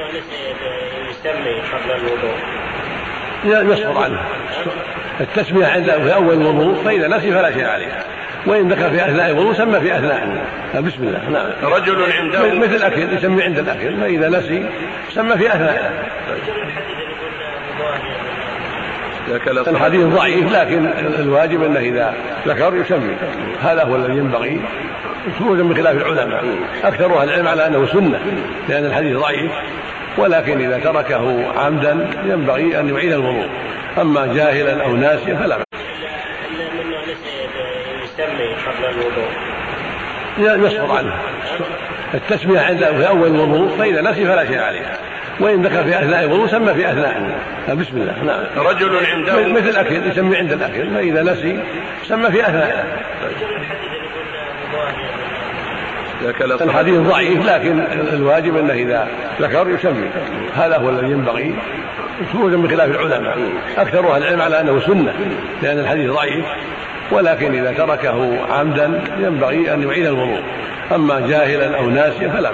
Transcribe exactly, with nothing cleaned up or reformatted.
يسمي قبل الوضوء يصبر عنه التسمية عند في أول الوضوء، فإذا نسي فلا شيء عليه، وإن ذكر في أثناء الوضوء سمى في أثناء بسم الله. نعم. رجل عنده مثل الأكل يسمي عند الأكل، فإذا نسي سمى في أثناء. الحديث ضعيف، لكن الواجب أنه إذا ذكر يسمي، هذا هو الذي ينبغي، خروجا من خلاف العلماء. أكثر أهل العلم على أنه سنة لأن الحديث ضعيف، ولكن إذا تركه عمدا ينبغي أن يعيد الوضوء، أما جاهلا أو ناسيا فلا بأس. يسمي قبل الوضوء يصبر عنه التسمية عند في أول الوضوء، فإذا نسي فلا شيء عليه، وإن ذكر في أثناء الوضوء سمى في أثناء بسم الله. نعم. رجل عنده مثل الأكل يسمي عند الأكل، فإذا نسي سمى في أثناء. الحديث ضعيف، لكن الواجب أنه إذا ذكر يسمي، هذا هو الذي ينبغي، خروجا من خلاف العلماء. أكثر أهل العلم على أنه سنة لأن الحديث ضعيف، ولكن إذا تركه عمدا ينبغي أن يعيد الوضوء، أما جاهلا أو ناسيا فلا بأس.